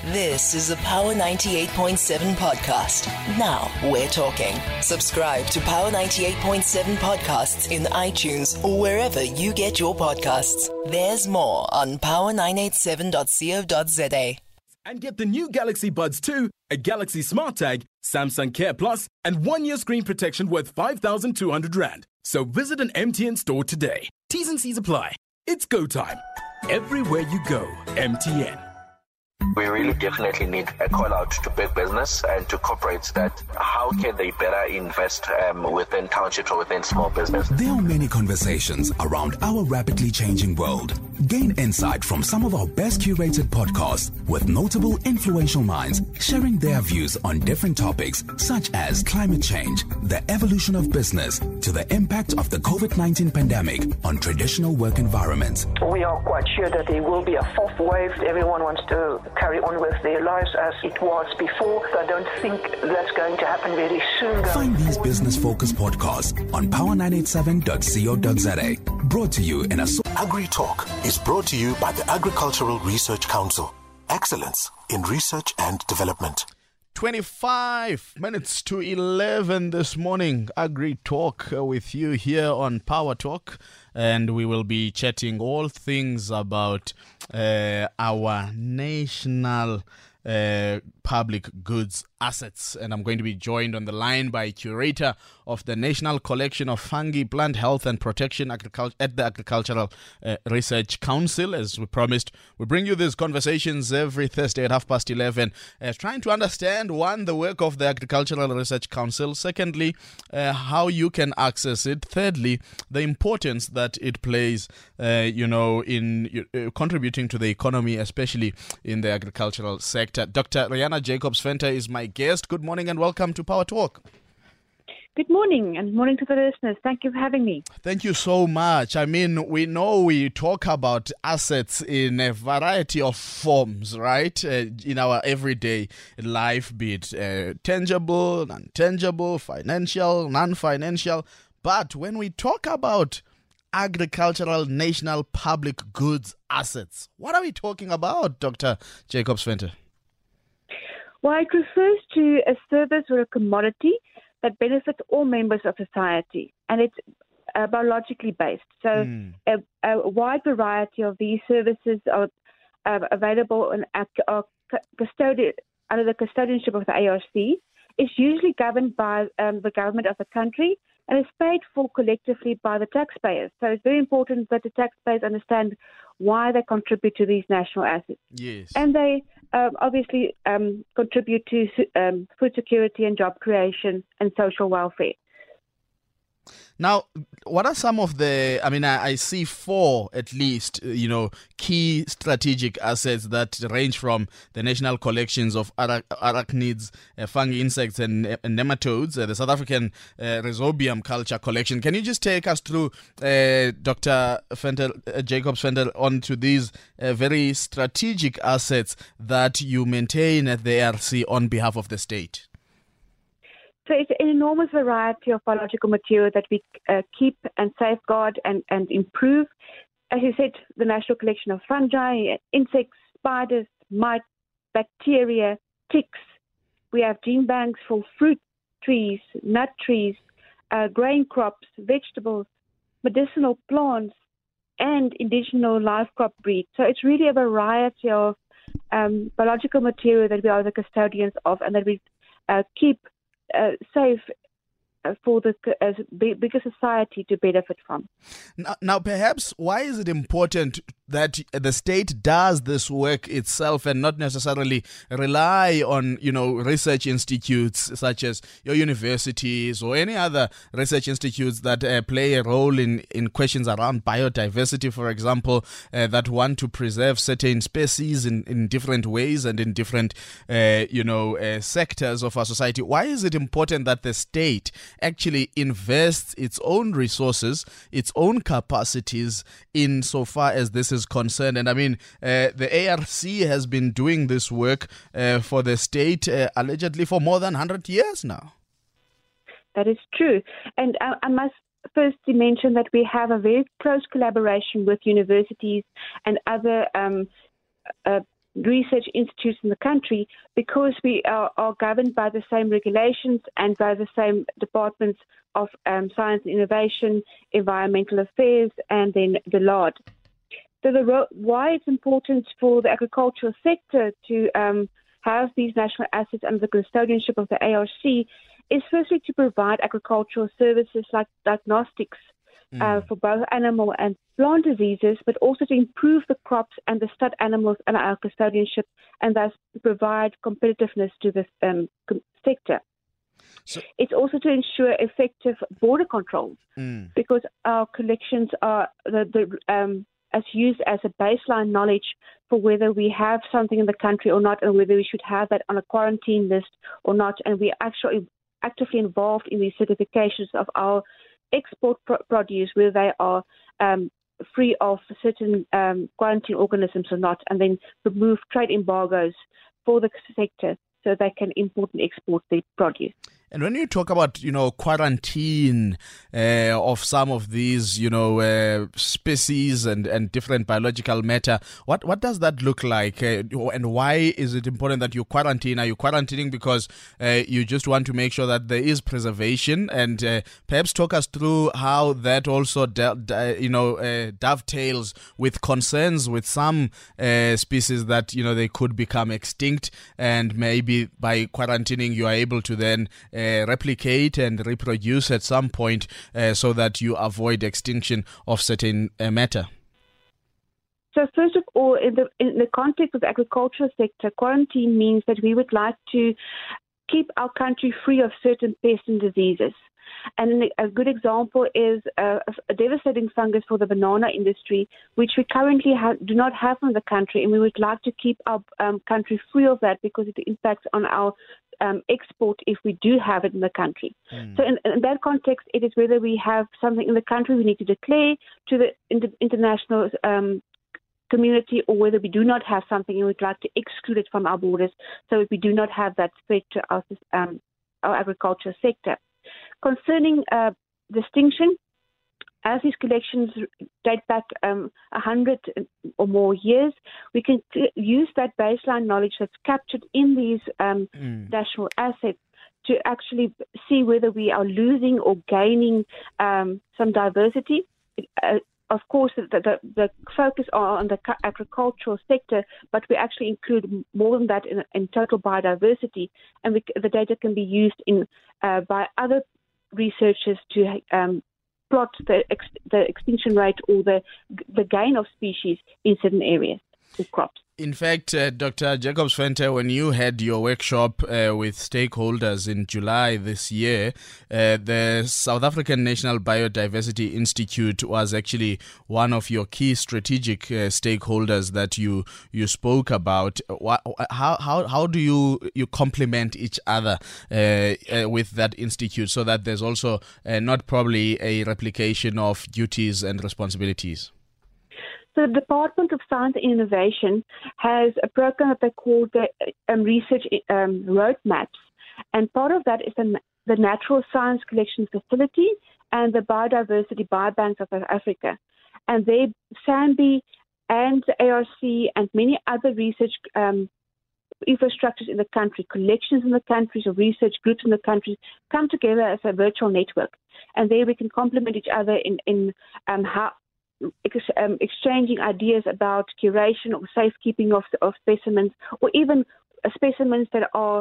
This is a Power 98.7 podcast. Now we're talking. Subscribe to Power 98.7 podcasts in iTunes or wherever you get your podcasts. There's more on power987.co.za. And get the new Galaxy Buds 2, a Galaxy Smart Tag, Samsung Care Plus, and 1-year screen protection worth 5,200 Rand. So visit an MTN store today. T's and C's apply. It's go time. Everywhere you go, MTN. We really definitely need a call out to big business and to corporates that how can they better invest within townships or within small business. There are many conversations around our rapidly changing world. Gain insight from some of our best curated podcasts with notable influential minds sharing their views on different topics such as climate change, the evolution of business, to the impact of the COVID-19 pandemic on traditional work environments. We are quite sure that there will be a fourth wave. Everyone wants to carry on with their lives as it was before. So I don't think that's going to happen very soon. Find these business-focused podcasts on power987.co.za. Brought to you in a... Agri Talk is brought to you by the Agricultural Research Council. Excellence in research and development. 25 minutes to 11 this morning. Agri Talk with you here on Power Talk. And we will be chatting all things about our national public goods assets. And I'm going to be joined on the line by curator of the National Collection of Fungi, Plant Health and Protection at the Agricultural Research Council. As we promised, we bring you these conversations every Thursday at 11:30, trying to understand, one, the work of the Agricultural Research Council, secondly, how you can access it, thirdly, the importance that it plays, in contributing to the economy, especially in the agricultural sector. Dr. Rihanna Jacobs-Venter is my guest. Good morning and welcome to Power Talk. Good morning, and morning to the listeners. Thank you for having me. Thank you so much. I mean, we know we talk about assets in a variety of forms, right? In our everyday life, be it tangible, non-tangible, financial, non-financial. But when we talk about agricultural national public goods assets, what are we talking about, Dr. Jacobs-Venter? Well, it refers to a service or a commodity that benefits all members of society, and it's biologically based. So a wide variety of these services are available and are custodied under the custodianship of the ARC. It's usually governed by the government of the country and is paid for collectively by the taxpayers. So it's very important that the taxpayers understand why they contribute to these national assets. Yes. And they obviously contribute to food security and job creation and social welfare. Now, what are some of the, I see four at least, key strategic assets that range from the national collections of arachnids, fungi, insects, and nematodes, the South African Rhizobium culture collection. Can you just take us through, Dr. Jacobs-Venter, onto these very strategic assets that you maintain at the ARC on behalf of the state? So it's an enormous variety of biological material that we keep and safeguard and improve. As you said, the National Collection of Fungi, insects, spiders, mites, bacteria, ticks. We have gene banks for fruit trees, nut trees, grain crops, vegetables, medicinal plants, and indigenous live crop breeds. So it's really a variety of biological material that we are the custodians of and that we keep safe for the bigger society to benefit from. Now, perhaps, why is it important that the state does this work itself and not necessarily rely on, research institutes such as your universities or any other research institutes that play a role in questions around biodiversity, for example, that want to preserve certain species in different ways and in different, sectors of our society? Why is it important that the state actually invests its own resources, its own capacities in so far as this is concerned? And the ARC has been doing this work for the state allegedly for more than 100 years now. That is true. And I must firstly mention that we have a very close collaboration with universities and other research institutes in the country, because we are governed by the same regulations and by the same departments of science and innovation, environmental affairs, and then the LARD. So why it's important for the agricultural sector to have these national assets under the custodianship of the ARC is firstly to provide agricultural services like diagnostics for both animal and plant diseases, but also to improve the crops and the stud animals under our custodianship, and thus provide competitiveness to the sector. So, it's also to ensure effective border control, because our collections are as used as a baseline knowledge for whether we have something in the country or not, and whether we should have that on a quarantine list or not. And we are actually actively involved in the certifications of our export produce, whether they are free of certain quarantine organisms or not, and then remove trade embargoes for the sector so they can import and export their produce. And when you talk about, quarantine of some of these, species and different biological matter, what does that look like? And why is it important that you quarantine? Are you quarantining because you just want to make sure that there is preservation? And perhaps talk us through how that also, dovetails with concerns with some species that, they could become extinct. And maybe by quarantining, you are able to then replicate and reproduce at some point so that you avoid extinction of certain matter? So first of all, in the context of the agricultural sector, quarantine means that we would like to keep our country free of certain pests and diseases. And a good example is a devastating fungus for the banana industry, which we currently do not have in the country, and we would like to keep our country free of that because it impacts on our export if we do have it in the country. So in that context, it is whether we have something in the country we need to declare to the international community, or whether we do not have something and we'd like to exclude it from our borders so that we do not have that threat to our agricultural sector. Concerning distinction, as these collections date back 100 or more years, we can use that baseline knowledge that's captured in these national assets to actually see whether we are losing or gaining some diversity. Of course, the focus are on the agricultural sector, but we actually include more than that in total biodiversity, and the data can be used by other researchers to plot the extinction rate or the gain of species in certain areas of crops. In fact, Dr. Jacobs Venter, when you had your workshop with stakeholders in July this year, the South African National Biodiversity Institute was actually one of your key strategic stakeholders that you spoke about. How do you complement each other with that institute so that there's also not probably a replication of duties and responsibilities? So the Department of Science and Innovation has a program that they call the Research Roadmaps. And part of that is the Natural Science Collection Facility and the Biodiversity Biobanks of South Africa. And they, SANBI and the ARC and many other research infrastructures in the country, collections in the countries or research groups in the countries come together as a virtual network. And there we can complement each other in how exchanging ideas about curation or safekeeping of specimens, or even specimens that are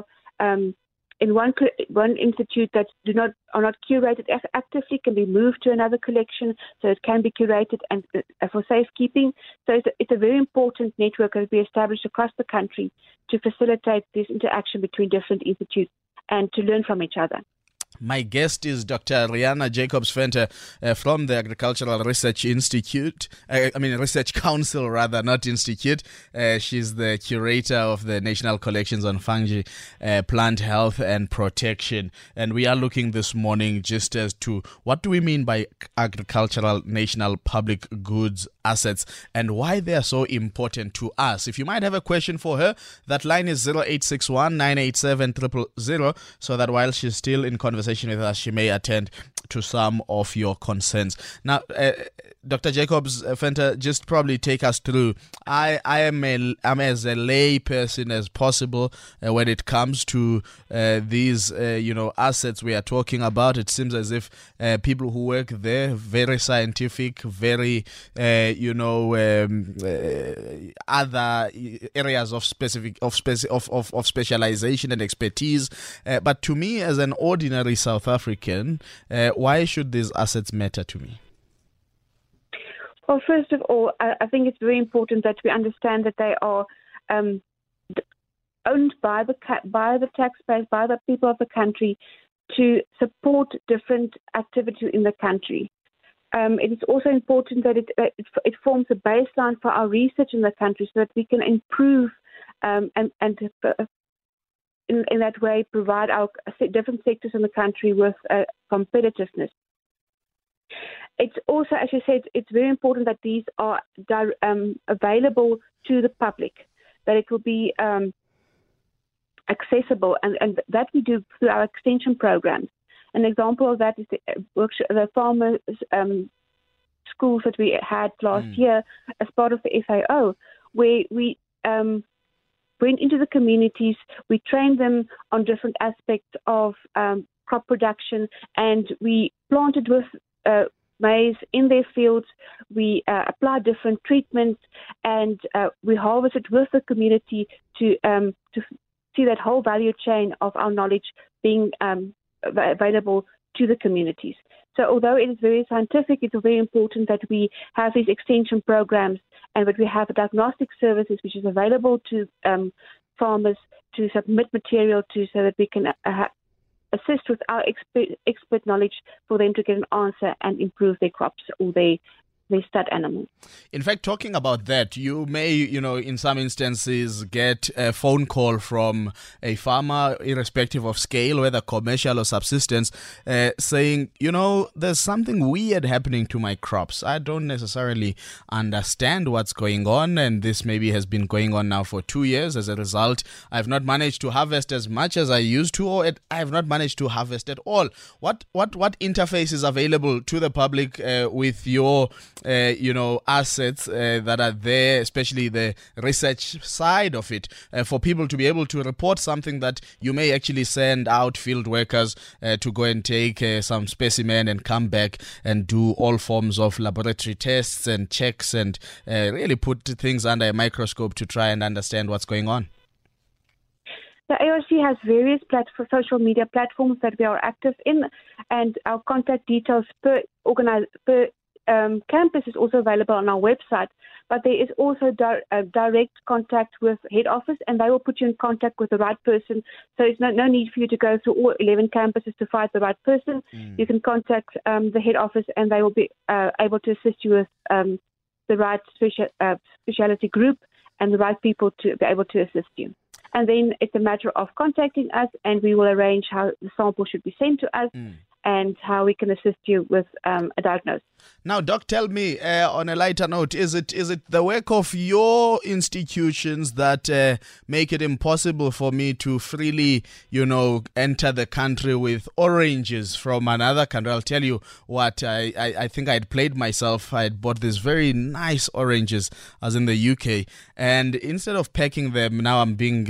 in one institute that are not curated actively can be moved to another collection, so it can be curated and for safekeeping. So it's a very important network that we established across the country to facilitate this interaction between different institutes and to learn from each other. My guest is Dr. Rihanna Jacobs Venter from the Agricultural Research Institute. Research Council, rather, not Institute. She's the curator of the National Collections on Fungi, Plant Health and Protection. And we are looking this morning just as to what do we mean by agricultural national public goods assets and why they are so important to us. If you might have a question for her, that line is 0861 987 000, so that while she's still in conversation with us, she may attend to some of your concerns. Now, Dr. Jacobs, Fenta, just probably take us through. I'm as a lay person as possible when it comes to these assets we are talking about. It seems as if people who work there very scientific, very other areas of specialization and expertise. But to me, as an ordinary South African, why should these assets matter to me? Well, first of all, I think it's very important that we understand that they are owned by the taxpayers, by the people of the country, to support different activities in the country. It is also important that it forms a baseline for our research in the country, so that we can improve and in that way provide our different sectors in the country with competitiveness. It's also, as you said, it's very important that these are available to the public, that it will be accessible, and that we do through our extension programs. An example of that is the farmers' schools that we had last year as part of the FAO, where we went into the communities, we trained them on different aspects of crop production, and we planted with maize in their fields. We applied different treatments, and we harvested with the community to see that whole value chain of our knowledge being available to the communities. So although it is very scientific, it's very important that we have these extension programs and that we have diagnostic services which is available to farmers to submit material to, so that we can assist with our expert knowledge for them to get an answer and improve their crops or their stud animals. In fact, talking about that, you may, in some instances get a phone call from a farmer, irrespective of scale, whether commercial or subsistence, saying, there's something weird happening to my crops. I don't necessarily understand what's going on, and this maybe has been going on now for 2 years. As a result, I've not managed to harvest as much as I used to, or I have not managed to harvest at all. What interface is available to the public with your assets that are there, especially the research side of it, for people to be able to report something that you may actually send out field workers to go and take some specimen and come back and do all forms of laboratory tests and checks and really put things under a microscope to try and understand what's going on? The ARC has various social media platforms that we are active in, and our contact details per campus is also available on our website, but there is also direct contact with head office, and they will put you in contact with the right person. So it's no need for you to go through all 11 campuses to find the right person. You can contact the head office, and they will be able to assist you with the right specialty group and the right people to be able to assist you. And then it's a matter of contacting us, and we will arrange how the sample should be sent to us and how we can assist you with a diagnosis. Now, Doc, tell me, on a lighter note, is it the work of your institutions that make it impossible for me to freely, enter the country with oranges from another country? I'll tell you what, I think I'd played myself. I had bought these very nice oranges as in the UK, and instead of packing them, now I'm being,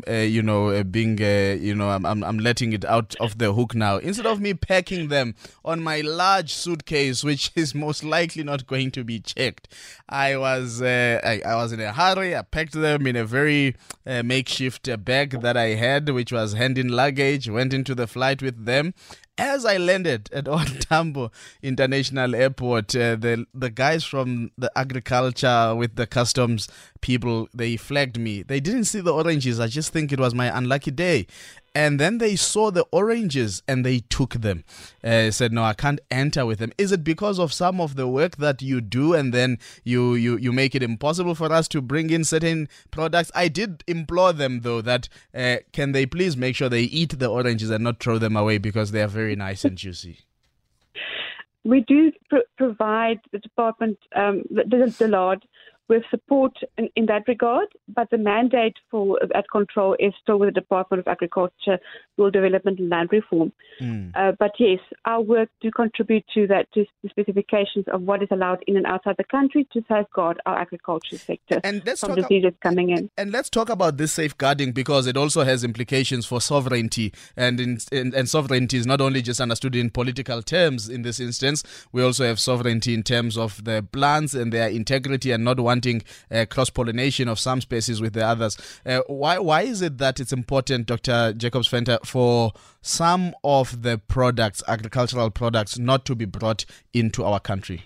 I'm letting it out of the hook now. Instead of me packing them on my large suitcase, which is most likely not going to be checked, I was in a hurry. I packed them in a very makeshift bag that I had, which was hand-in luggage, went into the flight with them. As I landed at Old Tambo International Airport, the guys from the agriculture with the customs people, they flagged me. They didn't see the oranges. I just think it was my unlucky day. And then they saw the oranges and they took them. Said, no, I can't enter with them. Is it because of some of the work that you do and then you make it impossible for us to bring in certain products? I did implore them, though, that can they please make sure they eat the oranges and not throw them away because they are very nice and juicy. We do provide the department, the LARD, with support in that regard, but the mandate for that control is still with the Department of Agriculture, Rural Development and Land Reform. But yes, our work do contribute to that, to the specifications of what is allowed in and outside the country to safeguard our agriculture sector from diseases coming in. And let's talk about this safeguarding, because it also has implications for sovereignty. And sovereignty is not only just understood in political terms in this instance. We also have sovereignty in terms of the plants and their integrity and not wanting cross-pollination of some species with the others. Why is it that it's important, Dr. Jacobs-Venter, for some of the products, agricultural products, not to be brought into our country?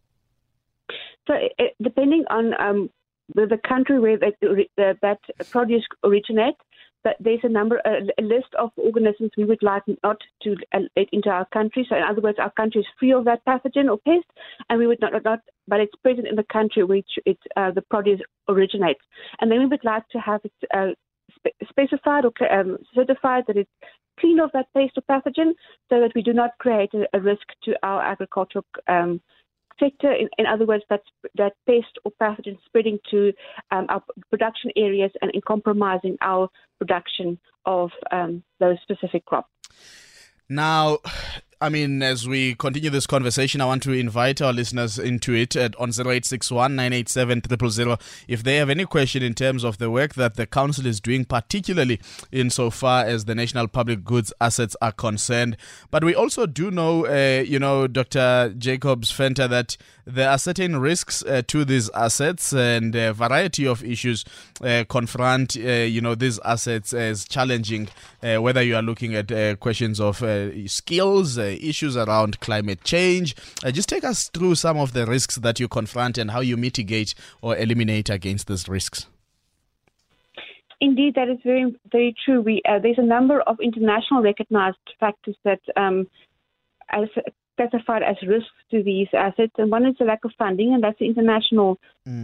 So depending on the country where that produce originates, but there's a list of organisms we would like not to let into our country. So in other words, our country is free of that pathogen or pest, and we would not, but it's present in the country which the produce originates. And then we would like to have it specified or certified that it's clean of that pest or pathogen, so that we do not create a risk to our agricultural sector. In other words, that pest or pathogen spreading to our production areas and in compromising our production of those specific crops. Now, I mean, as we continue this conversation, I want to invite our listeners into it on 0861 987 000 if they have any question in terms of the work that the council is doing, particularly insofar as the national public goods assets are concerned. But we also do know, Dr. Jacobs-Venter, that there are certain risks to these assets, and a variety of issues confront, these assets as challenging, whether you are looking at questions of skills, issues around climate change. Just take us through some of the risks that you confront and how you mitigate or eliminate against these risks. Indeed, that is very, very true. There's a number of international recognized factors that are specified as risks to these assets, and one is the lack of funding, and that's the international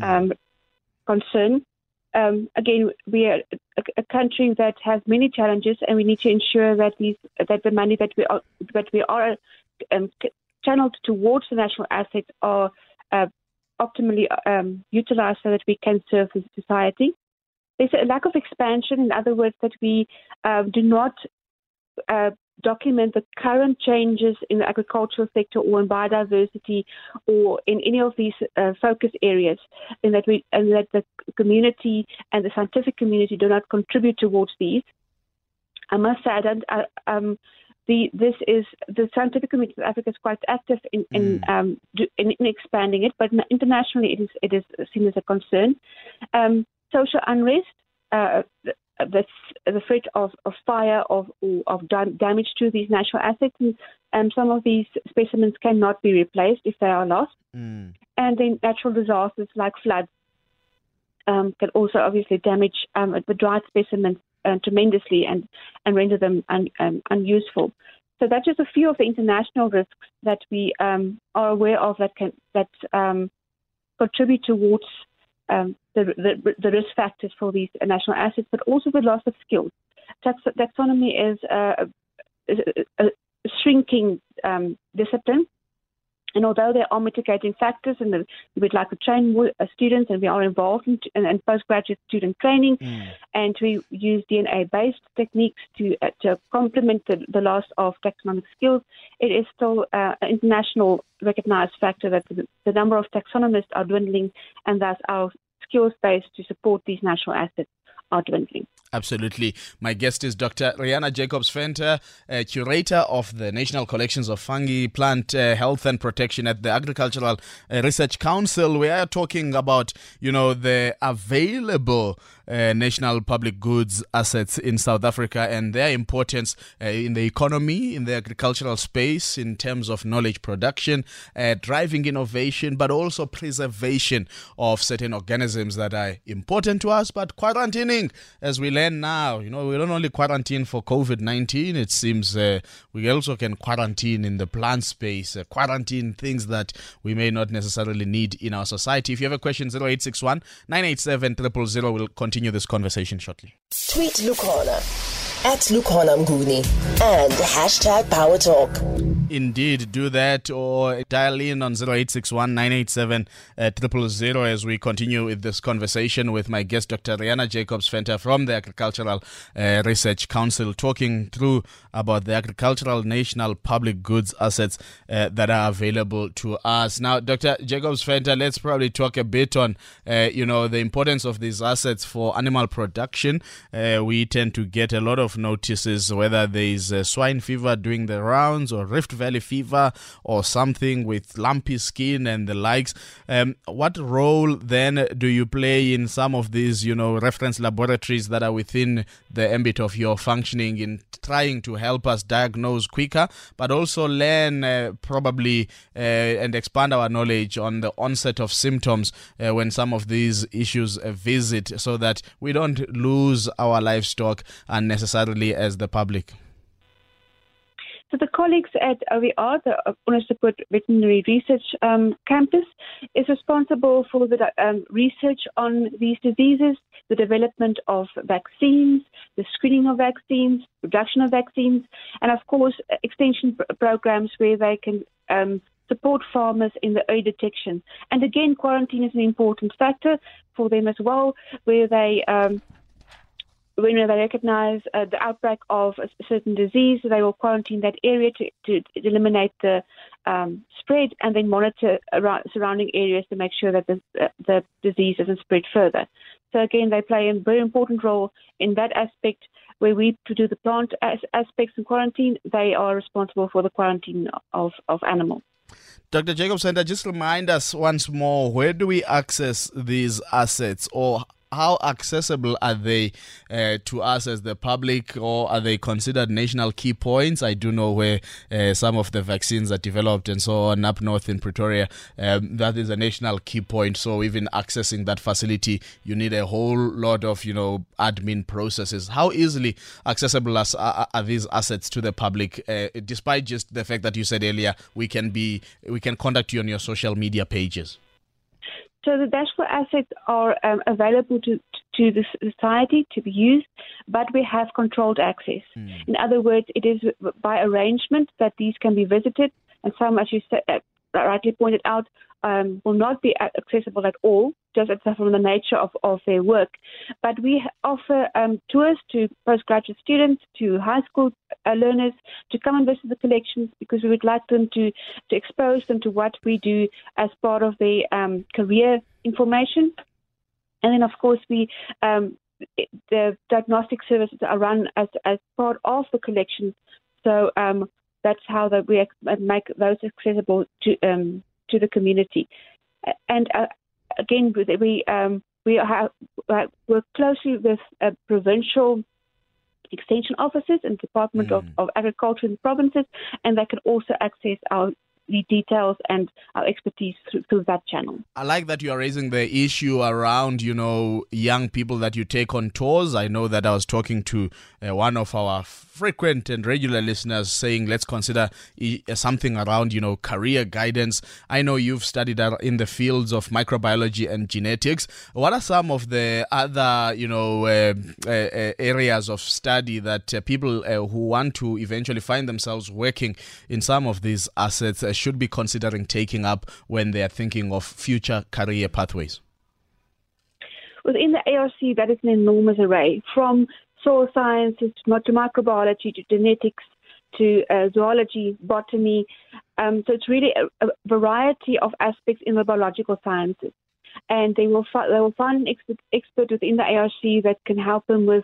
concern. Again, we are a country that has many challenges, and we need to ensure that the money that we are channeled towards the national assets are optimally utilized so that we can serve the society. There's a lack of expansion, in other words, that we do not document the current changes in the agricultural sector or in biodiversity or in any of these focus areas, and that the community and the scientific community do not contribute towards these. I must say, the scientific community of Africa is quite active in expanding it, but internationally it is seen as a concern. Social unrest. The threat of fire, of damage to these national assets, and some of these specimens cannot be replaced if they are lost. And then natural disasters like floods can also obviously damage the dried specimens tremendously and render them unuseful. So that's just a few of the international risks that we are aware of that contribute towards the risk factors for these national assets, but also the loss of skills. Taxonomy is a shrinking discipline, and although there are mitigating factors, and we would like to train more students, and we are involved in postgraduate student training, and we use DNA-based techniques to complement the loss of taxonomic skills, it is still an international recognized factor that the number of taxonomists are dwindling, and thus our skills base to support these national assets are dwindling. Absolutely. My guest is Dr. Rihanna Jacobs-Venter, curator of the National Collections of Fungi, Plant Health and Protection at the Agricultural Research Council. We are talking about, the available national public goods assets in South Africa and their importance in the economy, in the agricultural space, in terms of knowledge production, driving innovation, but also preservation of certain organisms that are important to us, but quarantining, as we learn now. We don't only quarantine for COVID-19. It seems we also can quarantine in the plant space, quarantine things that we may not necessarily need in our society. If you have a question, 0861 987 000. We'll continue this conversation shortly. Tweet Lukhona @Lukhona Mnguni and #PowerTalk. Indeed, do that or dial in on 0861 987 000 as we continue with this conversation with my guest, Dr. Rihanna Jacobs-Venter from the Agricultural Research Council, talking through about the agricultural national public goods assets that are available to us. Now, Dr. Jacobs-Venter, let's probably talk a bit on, the importance of these assets for animal production. We tend to get a lot of notices whether there is swine fever doing the rounds or Rift Valley fever or something with lumpy skin and the likes. What role then do you play in some of these, reference laboratories that are within the ambit of your functioning in trying to help us diagnose quicker, but also learn and expand our knowledge on the onset of symptoms when some of these issues visit, so that we don't lose our livestock unnecessarily as the public? So the colleagues at OVR, the Onderstepoort Veterinary Research Campus, is responsible for the research on these diseases, the development of vaccines, the screening of vaccines, production of vaccines, and of course extension programs where they can support farmers in the early detection. And again, quarantine is an important factor for them as well, where they when they recognize the outbreak of a certain disease, they will quarantine that area to eliminate the spread, and then monitor surrounding areas to make sure that the disease doesn't spread further. So again, they play a very important role in that aspect. Where we do the plant aspects in quarantine, they are responsible for the quarantine of animals. Dr. Jacobs-Venter, just remind us once more, where do we access these assets, or how accessible are they to us as the public, or are they considered national key points? I do know where some of the vaccines are developed and so on up north in Pretoria. That is a national key point. So even accessing that facility, you need a whole lot of, admin processes. How easily accessible are these assets to the public, despite just the fact that you said earlier, we can contact you on your social media pages? So the dashboard assets are available to the society to be used, but we have controlled access. In other words, it is by arrangement that these can be visited, and some, as you said, rightly pointed out, will not be accessible at all, just from the nature of their work. But we offer tours to postgraduate students, to high school learners, to come and visit the collections, because we would like them to expose them to what we do as part of the career information. And then, of course, the diagnostic services are run as part of the collection. So that's how we make those accessible to the community. And again, we work closely with provincial extension officers and Department of Agriculture in provinces, and they can also access our details and our expertise through that channel. I like that you are raising the issue around, young people that you take on tours. I know that I was talking to one of our frequent and regular listeners saying, let's consider something around, career guidance. I know you've studied in the fields of microbiology and genetics. What are some of the other, areas of study that people who want to eventually find themselves working in some of these assets should be considering taking up when they are thinking of future career pathways? Within the ARC, that is an enormous array, from soil sciences to microbiology to genetics to zoology, botany. So it's really a variety of aspects in the biological sciences. And they will find an expert within the ARC that can help them with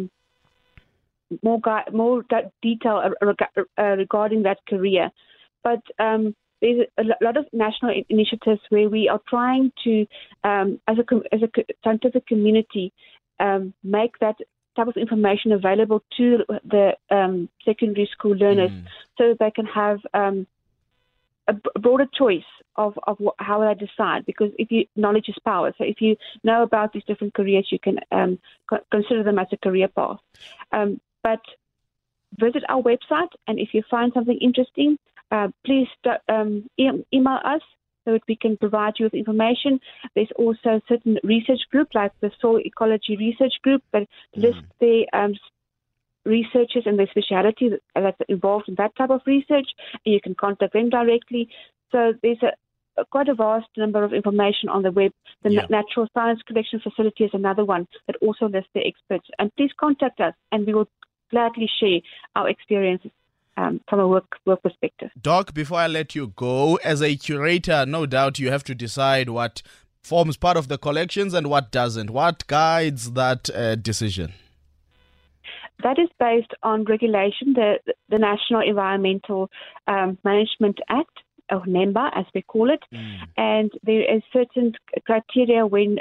more detail regarding that career. But there's a lot of national initiatives where we are trying to, as a scientific community, make that type of information available to the secondary school learners, so that they can have a broader choice of how they decide. Because knowledge is power. So if you know about these different careers, you can consider them as a career path. But visit our website, and if you find something interesting, please email us so that we can provide you with information. There's also certain research groups like the Soil Ecology Research Group that list their researchers and their speciality that's involved in that type of research, and you can contact them directly. So there's quite a vast number of information on the web. The Natural Science Collection Facility is another one that also lists the experts. And please contact us, and we will gladly share our experiences from a work perspective. Doc, before I let you go, as a curator, no doubt you have to decide what forms part of the collections and what doesn't. What guides that decision? That is based on regulation, the National Environmental Management Act, or NEMBA as we call it, and there is certain criteria when,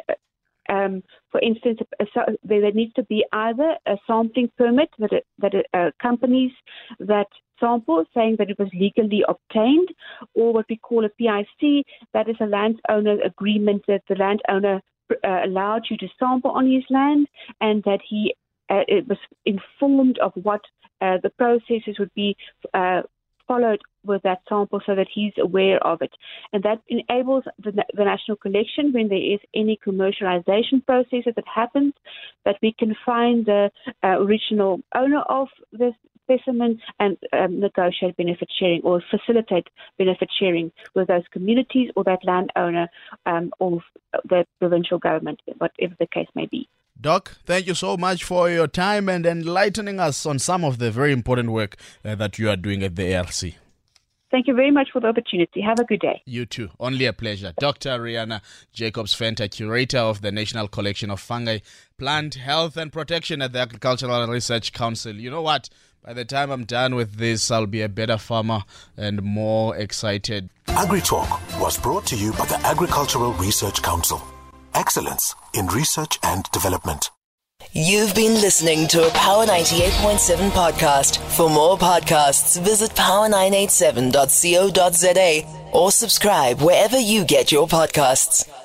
for instance, there needs to be either a sampling permit that companies that sample saying that it was legally obtained, or what we call a PIC, that is a landowner agreement that the landowner allowed you to sample on his land, and that he it was informed of what the processes would be followed with that sample, so that he's aware of it. And that enables the National Collection, when there is any commercialization processes that happens, that we can find the original owner of the specimen and negotiate benefit sharing or facilitate benefit sharing with those communities or that landowner or the provincial government, whatever the case may be. Doc, thank you so much for your time and enlightening us on some of the very important work that you are doing at the ARC. Thank you very much for the opportunity. Have a good day. You too. Only a pleasure. Dr. Rihanna Jacobs-Venter, Curator of the National Collection of Fungi, Plant Health and Protection at the Agricultural Research Council. You know what? By the time I'm done with this, I'll be a better farmer and more excited. AgriTalk was brought to you by the Agricultural Research Council. Excellence in research and development. You've been listening to a Power 98.7 podcast. For more podcasts, visit power987.co.za or subscribe wherever you get your podcasts.